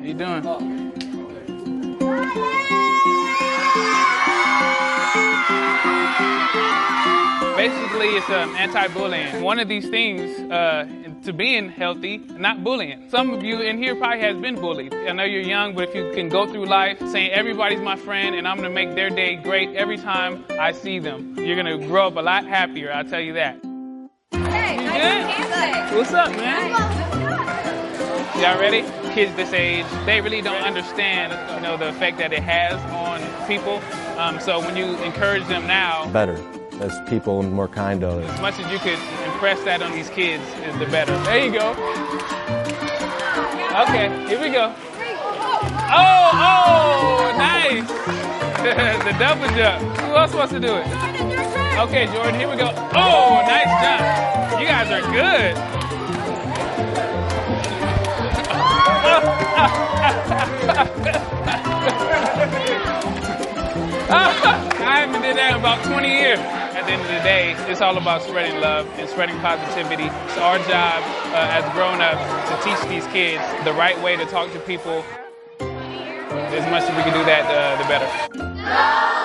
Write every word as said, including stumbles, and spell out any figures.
How you doing? Basically, it's um, anti-bullying. One of these things uh, to being healthy, not bullying. Some of you in here probably has been bullied. I know you're young, but if you can go through life saying everybody's my friend and I'm gonna make their day great every time I see them, you're gonna grow up a lot happier, I'll tell you that. Hey, You nice good? What's up, man? Y'all ready? Kids this age, they really don't understand, you know, the effect that it has on people. Um, so when you encourage them now, better. As people more kind of it. As much as you could impress that on these kids is the better. There you go. Okay, here we go. Oh, oh, nice. The double jump. Who else wants to do it? Okay, Jordan, here we go. Oh, nice jump. You guys are good. I haven't did that in about twenty years. At the end of the day, it's all about spreading love and spreading positivity. It's our job uh, as grown-ups to teach these kids the right way to talk to people. As much as we can do that, uh, the better.